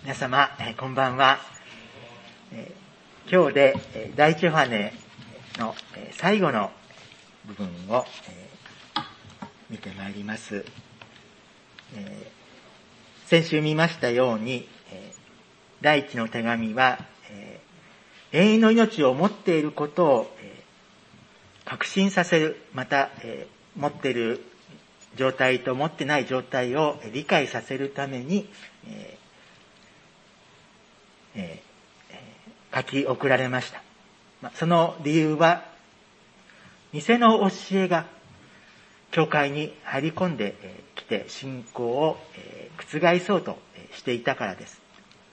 皆様、こんばんは。今日で第一ヨハネの最後の部分を見てまいります。先週見ましたように、第一の手紙は永遠の命を持っていることを確信させる、また持っている状態と持ってない状態を理解させるために書き送られました。その理由は、偽の教えが教会に入り込んできて信仰を覆そうとしていたからです。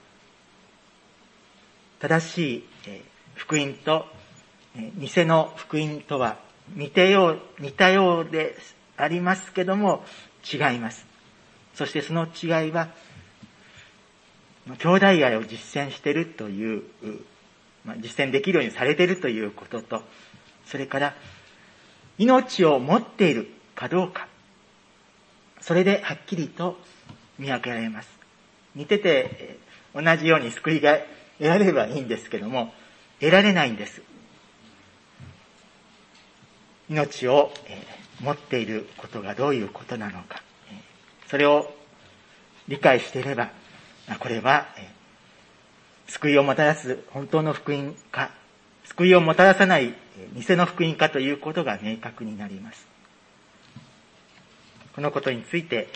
正しい福音と偽の福音とは似たようでありますけども違います。そしてその違いは兄弟愛を実践しているという、実践できるようにされているということと、それから命を持っているかどうか、それではっきりと見分けられます。似てて同じように救いが得られればいいんですけども、得られないんです。命を持っていることがどういうことなのか、それを理解していれば、これは救いをもたらす本当の福音か、救いをもたらさない偽の福音かということが明確になります。このことについて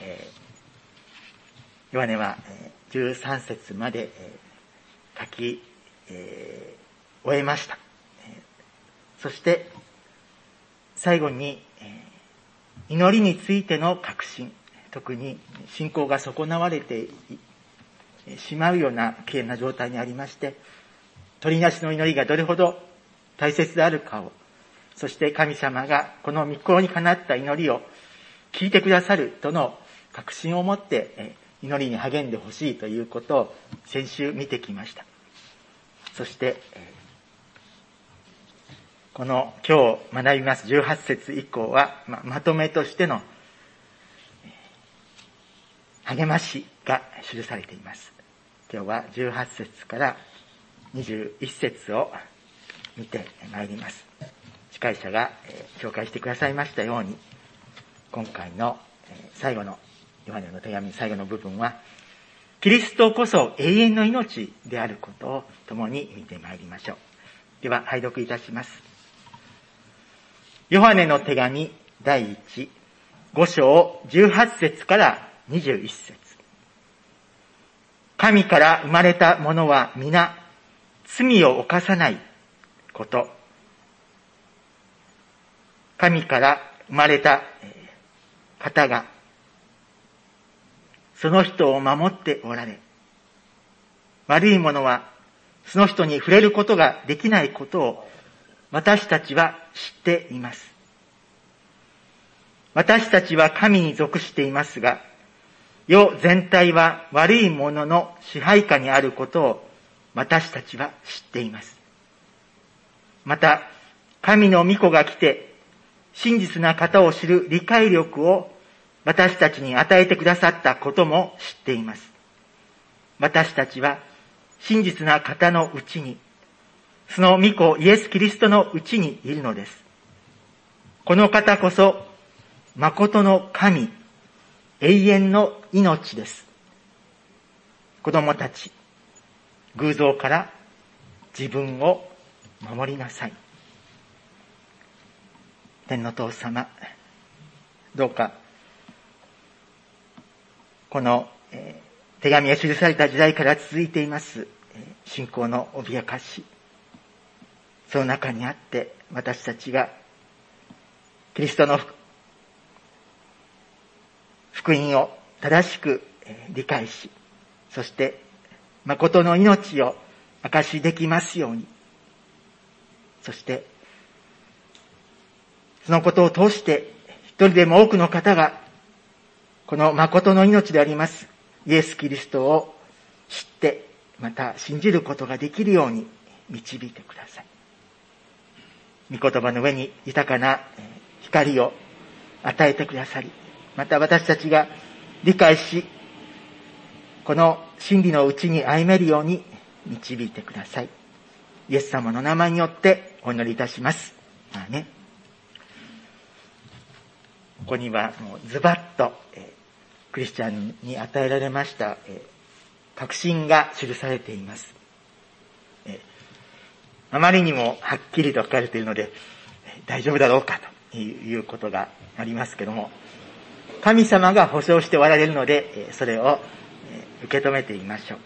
ヨハネは13節まで書き終えました。そして最後に祈りについての確信、特に信仰が損なわれてしまうような危険な状態にありまして、取りなしの祈りがどれほど大切であるかを、そして神様がこの御心にかなった祈りを聞いてくださるとの確信を持って祈りに励んでほしいということを先週見てきました。そしてこの今日学びます18節以降は、まとめとしての励ましが記されています。今日は18節から21節を見てまいります。司会者が紹介してくださいましたように、今回の最後のヨハネの手紙最後の部分は、キリストこそ永遠の命であることを共に見てまいりましょう。では拝読いたします。ヨハネの手紙第5章18節から21節。神から生まれた者は皆罪を犯さないこと。神から生まれた方がその人を守っておられ、悪い者はその人に触れることができないことを私たちは知っています。私たちは神に属していますが、世全体は悪い者の支配下にあることを私たちは知っています。また、神の御子が来て、真実な方を知る理解力を私たちに与えてくださったことも知っています。私たちは真実な方のうちに、その御子イエス・キリストのうちにいるのです。この方こそ、誠の神、永遠の命です。子供たち、偶像から自分を守りなさい。天の父様、どうか、この手紙が記された時代から続いています信仰の脅かし、その中にあって私たちがキリストの福音を正しく理解し、そして誠の命を証しできますように、そしてそのことを通して一人でも多くの方がこの誠の命でありますイエス・キリストを知って、また信じることができるように導いてください。御言葉の上に豊かな光を与えてくださり、また私たちが理解し、 この真理のうちに歩めるように導いてください。イエス様の名前によってお祈りいたします。アーメン。ここにはもうズバッと、クリスチャンに与えられました、確信が記されています。あまりにもはっきりと書かれているので、大丈夫だろうかということがありますけども、神様が保証しておられるので、それを受け止めてみましょう。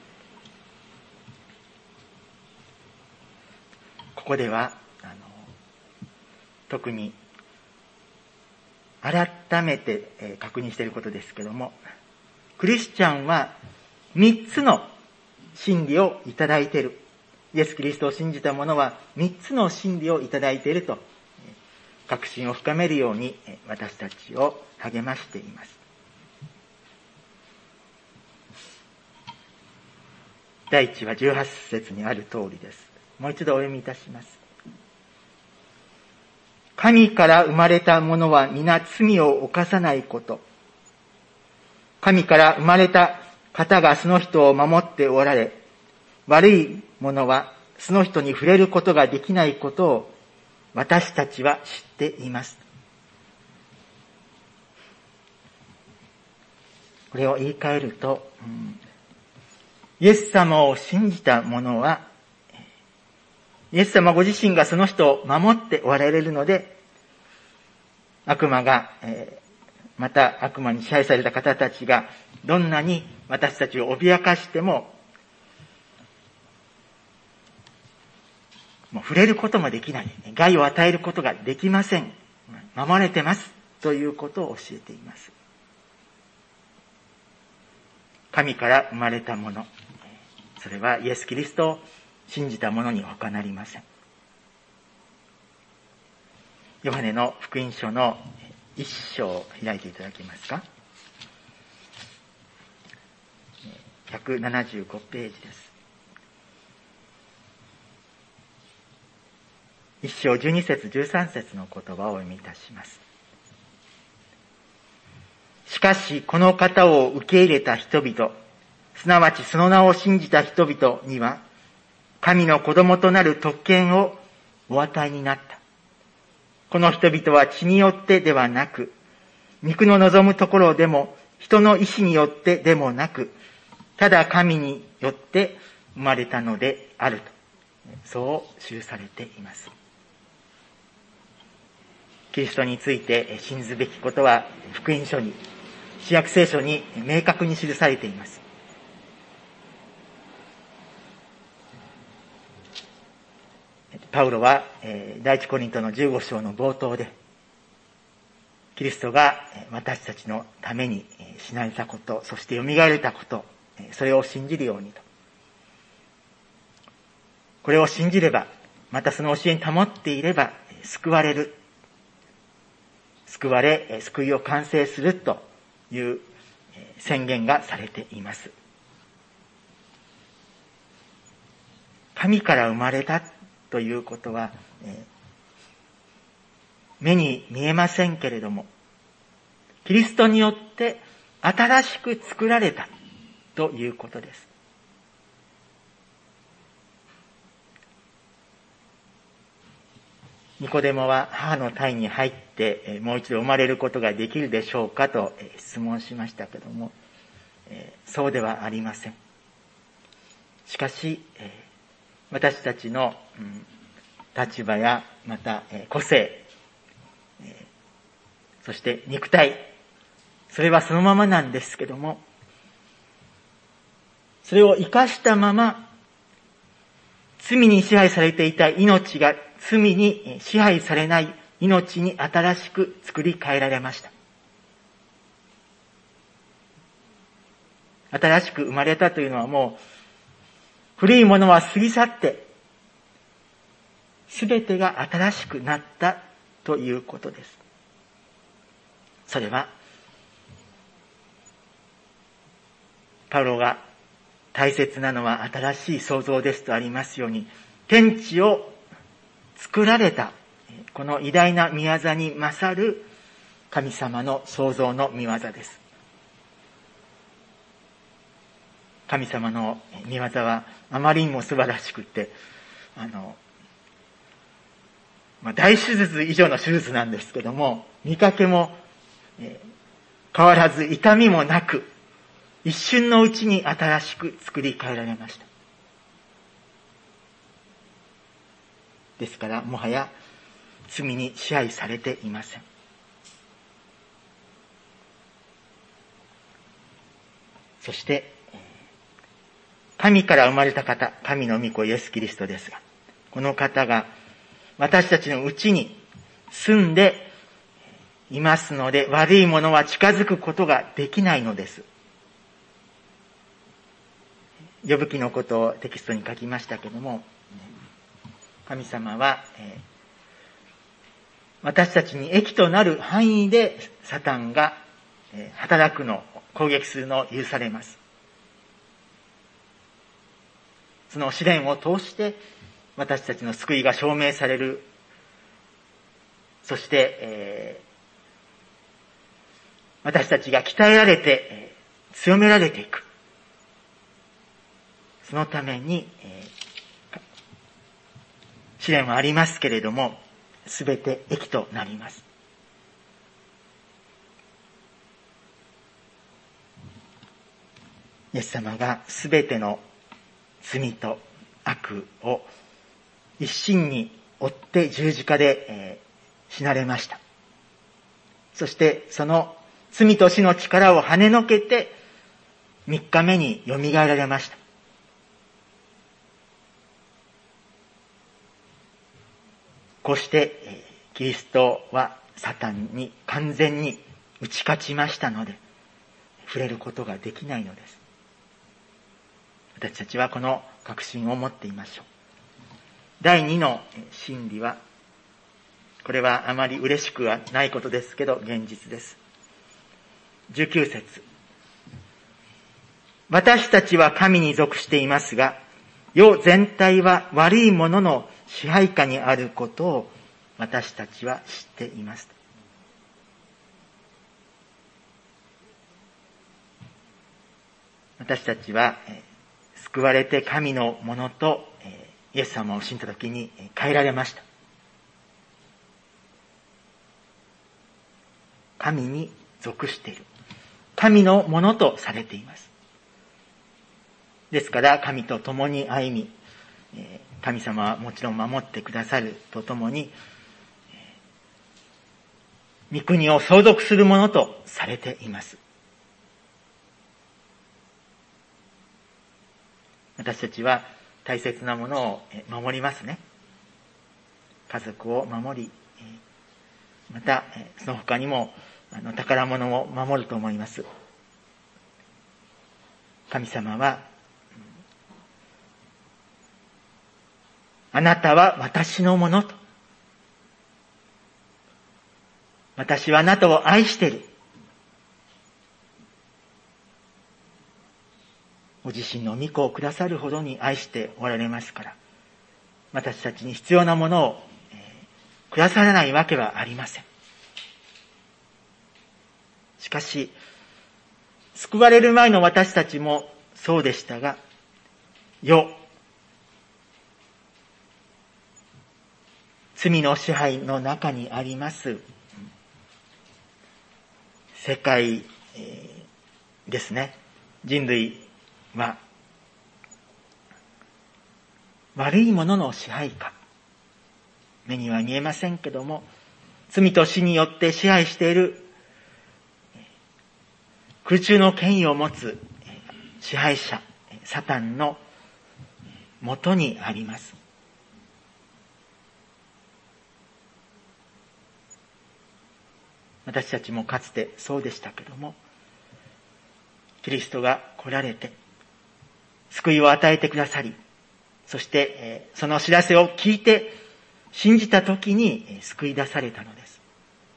ここでは、特に改めて確認していることですけども、クリスチャンは3つの真理をいただいている。イエス・キリストを信じた者は3つの真理をいただいていると、確信を深めるように私たちを励ましています。第1話18節にある通りです。もう一度お読みいたします。神から生まれた者は皆罪を犯さないこと。神から生まれた方がその人を守っておられ、悪い者はその人に触れることができないことを私たちは知っています。これを言い換えると、イエス様を信じた者は、イエス様ご自身がその人を守っておられるので、悪魔が、また悪魔に支配された方たちがどんなに私たちを脅かしても、もう触れることもできない。害を与えることができません。守られてます。ということを教えています。神から生まれたもの。それはイエス・キリストを信じた者に他なりません。ヨハネの福音書の1章を開いていただけますか。175ページです。1章12節13節の言葉をお読みいたします。しかしこの方を受け入れた人々、すなわちその名を信じた人々には、神の子供となる特権をお与えになった。この人々は血によってではなく、肉の望むところでも、人の意志によってでもなく、ただ神によって生まれたのであると、そう記されています。キリストについて信ずべきことは福音書に、新約聖書に明確に記されています。パウロは第一コリントの15章の冒頭で、キリストが私たちのために死なれたこと、そして蘇られたこと、それを信じるようにと。これを信じれば、またその教えに保っていれば救われる。救われ、救いを完成するという宣言がされています。神から生まれたということは、目に見えませんけれども、キリストによって新しく作られたということです。ニコデモは母の胎に入ってもう一度生まれることができるでしょうかと質問しましたけども、そうではありません。しかし、私たちの立場やまた個性、そして肉体、それはそのままなんですけども、それを生かしたまま罪に支配されていた命が罪に支配されない命に新しく作り変えられました。新しく生まれたというのはもう古いものは過ぎ去ってすべてが新しくなったということです。それはパウロが大切なのは新しい創造ですとありますように、天地を作られたこの偉大な御業に勝る神様の創造の御業です。 神様の御業はあまりにも素晴らしくて、大手術以上の手術なんですけども、見かけも、変わらず痛みもなく、一瞬のうちに新しく作り変えられました。ですから、もはや罪に支配されていません。そして、神から生まれた方、神の御子イエス・キリストですが、この方が私たちのうちに住んでいますので、悪いものは近づくことができないのです。呼ぶ記のことをテキストに書きましたけども、神様は、私たちに益となる範囲でサタンが働くの、攻撃するのを許されます。その試練を通して私たちの救いが証明される。そして、私たちが鍛えられて、強められていく。そのために、試練はありますけれども、すべて益となります。イエス様がすべての罪と悪を一身に負って十字架で、死なれました。そしてその罪と死の力を跳ねのけて3日目によみがえられました。こうしてキリストはサタンに完全に打ち勝ちましたので、触れることができないのです。私たちはこの確信を持っていましょう。第2の真理は、これはあまり嬉しくはないことですけど現実です。19節。私たちは神に属していますが、世全体は悪いものの支配下にあることを私たちは知っています。私たちは救われて神のものとイエス様を信じたときに変えられました。神に属している。神のものとされています。ですから神と共に歩み、神様はもちろん守ってくださるとともに、御国を相続するものとされています。私たちは大切なものを守りますね。家族を守り、またその他にも宝物を守ると思います。神様は、あなたは私のものと。私はあなたを愛している。ご自身の御子をくださるほどに愛しておられますから、私たちに必要なものをくださらないわけはありません。しかし、救われる前の私たちもそうでしたが、罪の支配の中にあります世界ですね。人類は悪いものの支配下、目には見えませんけども、罪と死によって支配している空中の権威を持つ支配者サタンのもとにあります。私たちもかつてそうでしたけども、キリストが来られて救いを与えてくださり、そしてその知らせを聞いて信じたときに救い出されたのです。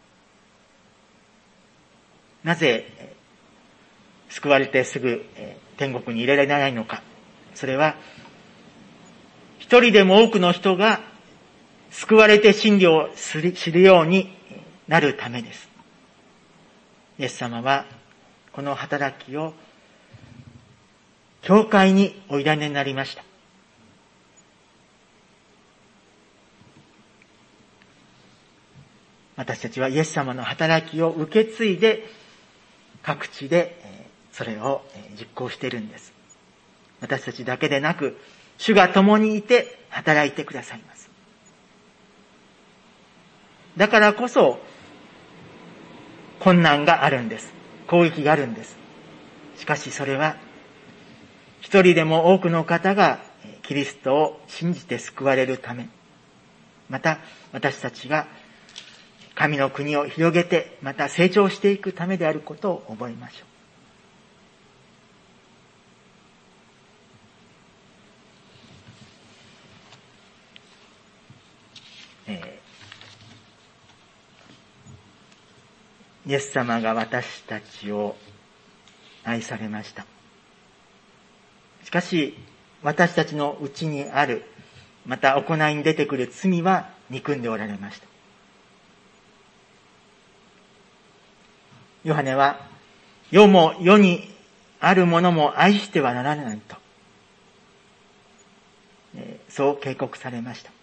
なぜ救われてすぐ天国に入れられないのか。それは一人でも多くの人が救われて真理を知るようになるためです。イエス様はこの働きを教会においられになりました。私たちはイエス様の働きを受け継いで各地でそれを実行しているんです。私たちだけでなく、主が共にいて働いてくださいます。だからこそ困難があるんです。攻撃があるんです。しかしそれは一人でも多くの方がキリストを信じて救われるため、また私たちが神の国を広げて、また成長していくためであることを覚えましょう。イエス様が私たちを愛されました。しかし、私たちのうちにある、また行いに出てくる罪は憎んでおられました。ヨハネは、世も世にあるものも愛してはならないと、そう警告されました。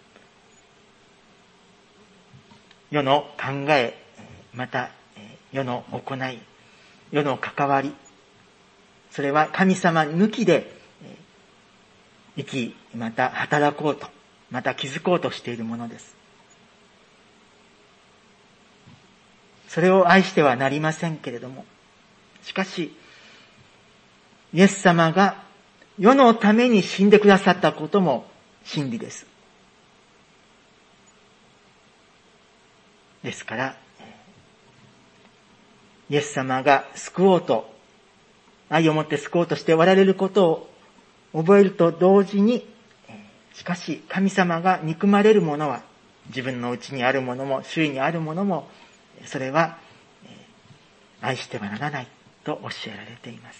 世の考え、また世の行い、世の関わり、それは神様抜きで生き、また働こうと、また気づこうとしているものです。それを愛してはなりませんけれども、しかし、イエス様が世のために死んでくださったことも真理です。ですから、イエス様が救おうと、愛を持って救おうとしておられることを覚えると同時に、しかし神様が憎まれるものは、自分のうちにあるものも周囲にあるものも、それは愛してはならないと教えられています。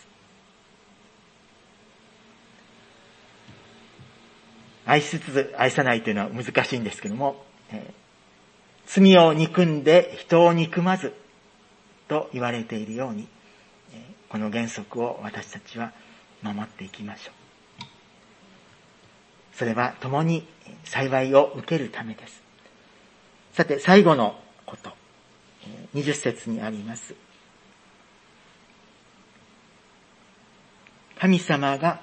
愛しつつ愛さないというのは難しいんですけども、罪を憎んで人を憎まずと言われているように、この原則を私たちは守っていきましょう。それは共に幸いを受けるためです。さて最後のこと、20節にあります。神様が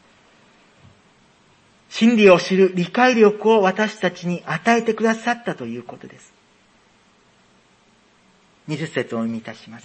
真理を知る理解力を私たちに与えてくださったということです。20節をお読みいたします。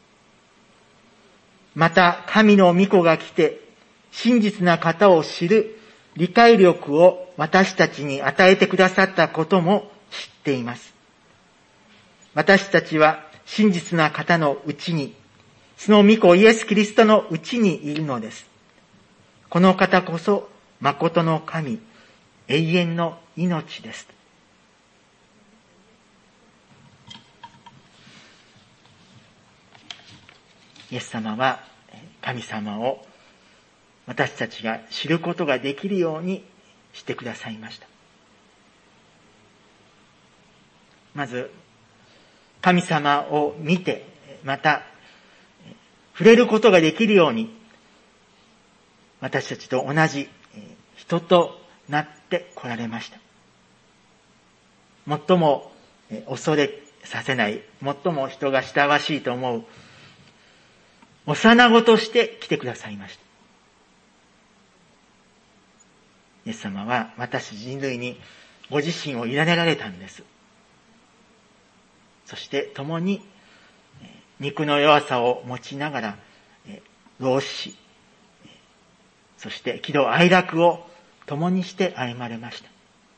また神の御子が来て真実な方を知る理解力を私たちに与えてくださったことも知っています。私たちは真実な方のうちに、その御子イエス・キリストのうちにいるのです。この方こそ誠の神、永遠の命です。イエス様は神様を私たちが知ることができるようにしてくださいました。まず、神様を見て、また、触れることができるように、私たちと同じ人となって来られました。最も恐れさせない、最も人が親しいと思う、幼子として来てくださいました。イエス様は私人類にご自身を委ねられたんです。そして共に肉の弱さを持ちながら老死、そして喜怒哀楽を共にして歩まれました。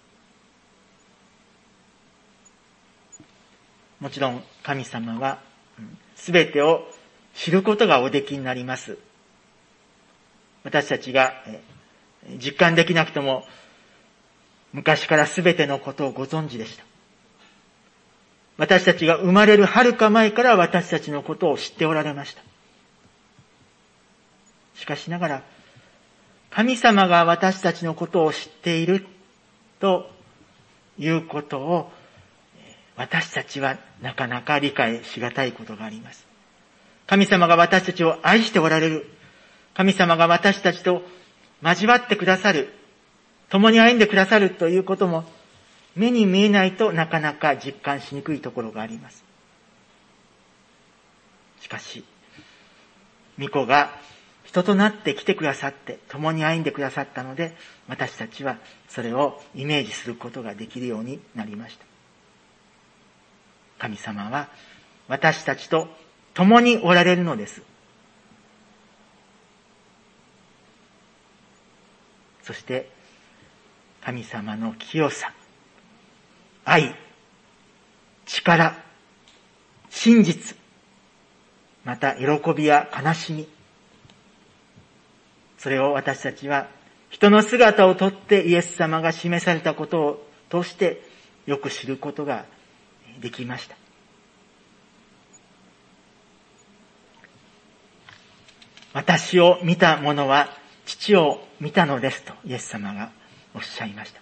もちろん神様はすべてを知ることがおできになります。私たちが実感できなくとも昔からすべてのことをご存知でした。私たちが生まれる遥か前から私たちのことを知っておられました。しかしながら、神様が私たちのことを知っているということを私たちはなかなか理解しがたいことがあります。神様が私たちを愛しておられる。 神様が私たちと交わってくださる、共に歩んでくださるということも、目に見えないとなかなか実感しにくいところがあります。しかし、御子が人となって来てくださって、共に歩んでくださったので、私たちはそれをイメージすることができるようになりました。神様は私たちと共におられるのです。そして神様の清さ、愛、力、真実、また喜びや悲しみ、それを私たちは人の姿をとってイエス様が示されたことを通してよく知ることができました。私を見た者は父を見たのですとイエス様がおっしゃいました。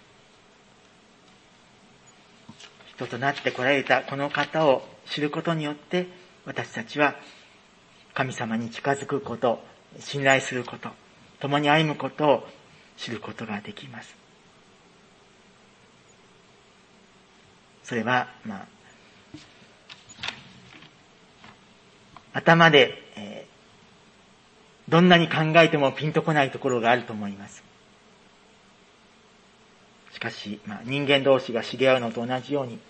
人となって来られたこの方を知ることによって私たちは神様に近づくこと、信頼すること、共に歩むことを知ることができます。それは、頭で、どんなに考えてもピンとこないところがあると思います。しかし、人間同士が知り合うのと同じように、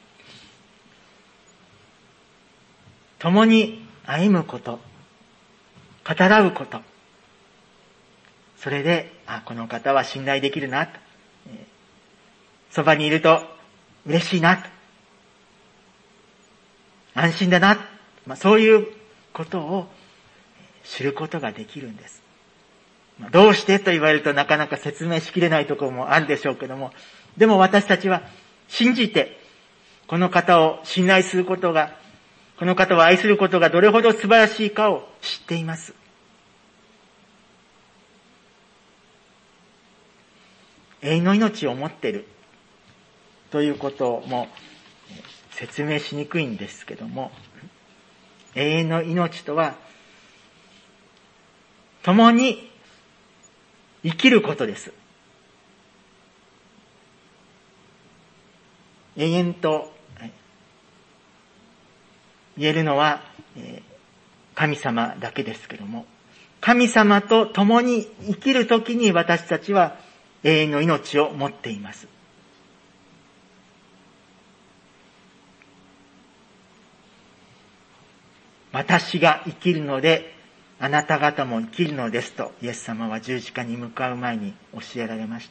共に歩むこと、語らうこと、それで、この方は信頼できるなと、そばにいると嬉しいなと、安心だな、そういうことを知ることができるんです。どうしてと言われるとなかなか説明しきれないところもあるでしょうけども、でも私たちは信じて、この方を信頼することが、この方を愛することがどれほど素晴らしいかを知っています。永遠の命を持っているということも説明しにくいんですけども、永遠の命とは共に生きることです。永遠と言えるのは神様だけですけども、神様と共に生きるときに私たちは永遠の命を持っています。私が生きるのであなた方も生きるのですとイエス様は十字架に向かう前に教えられました。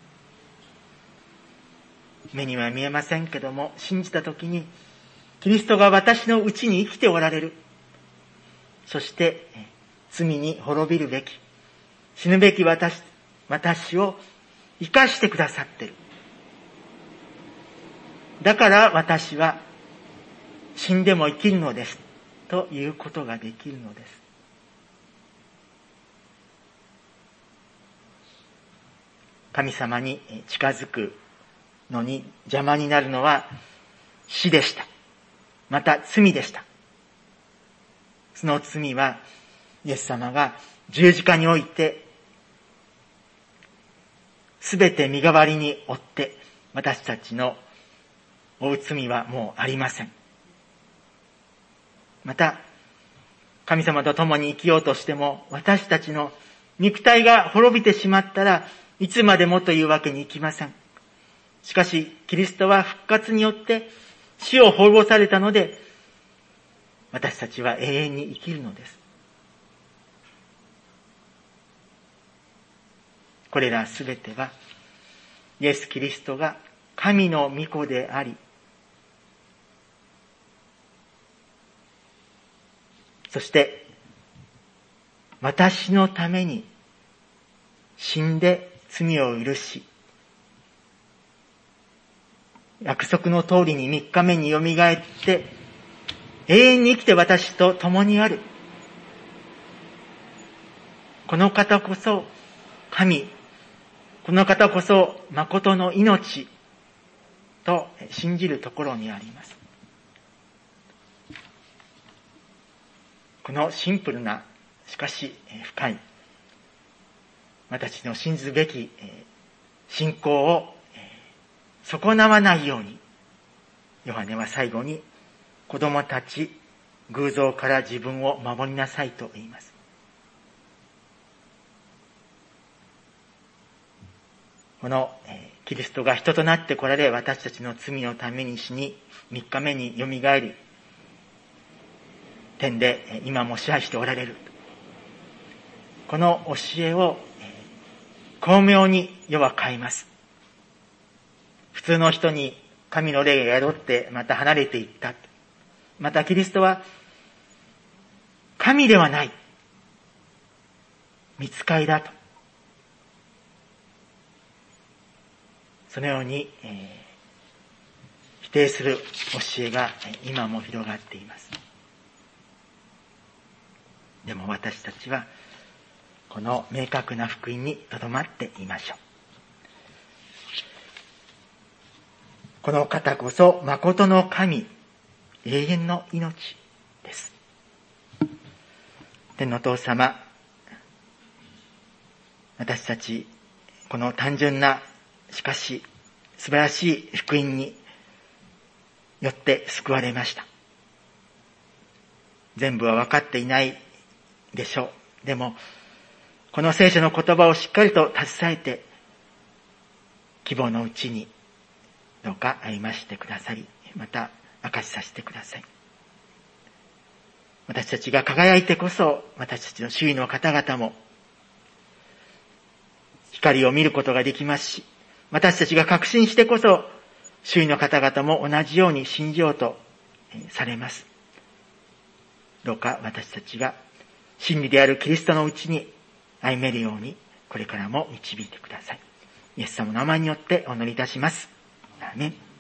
目には見えませんけども、信じたときにキリストが私のうちに生きておられる。そして罪に滅びるべき、死ぬべき私を生かしてくださっている。だから私は死んでも生きるのですということができるのです。神様に近づくのに邪魔になるのは死でした。また罪でした。その罪はイエス様が十字架においてすべて身代わりに負って私たちの負う罪はもうありません。また神様と共に生きようとしても私たちの肉体が滅びてしまったらいつまでもというわけにいきません。しかしキリストは復活によって死を滅ぼされたので私たちは永遠に生きるのです。これらすべてはイエス・キリストが神の御子であり、そして私のために死んで罪を許し、約束の通りに3日目によみがえって永遠に生きて私と共にある。この方こそ神、この方こそ誠の命と信じるところにあります。このシンプルな、しかし深い私の信ずべき信仰を損なわないように、ヨハネは最後に、子供たち、偶像から自分を守りなさいと言います。このキリストが人となって来られ、私たちの罪のために死に、3日目によみがえり、天で今も支配しておられる。この教えを巧妙に世は変えます。普通の人に神の霊が宿ってまた離れていった。またキリストは神ではない。御使いだと。そのように、否定する教えが今も広がっています。でも私たちはこの明確な福音にとどまっていましょう。この方こそ誠の神、永遠の命です。天のお父様、私たちこの単純なしかし素晴らしい福音によって救われました。全部は分かっていないでしょう。でもこの聖書の言葉をしっかりと携えて、希望のうちにどうか歩ましてくださり、また明かしさせてください。私たちが輝いてこそ、私たちの周囲の方々も光を見ることができますし、私たちが確信してこそ、周囲の方々も同じように信じようとされます。どうか私たちが真理であるキリストのうちに歩めるように、これからも導いてください。イエス様の名前によってお祈りいたします。アーメン。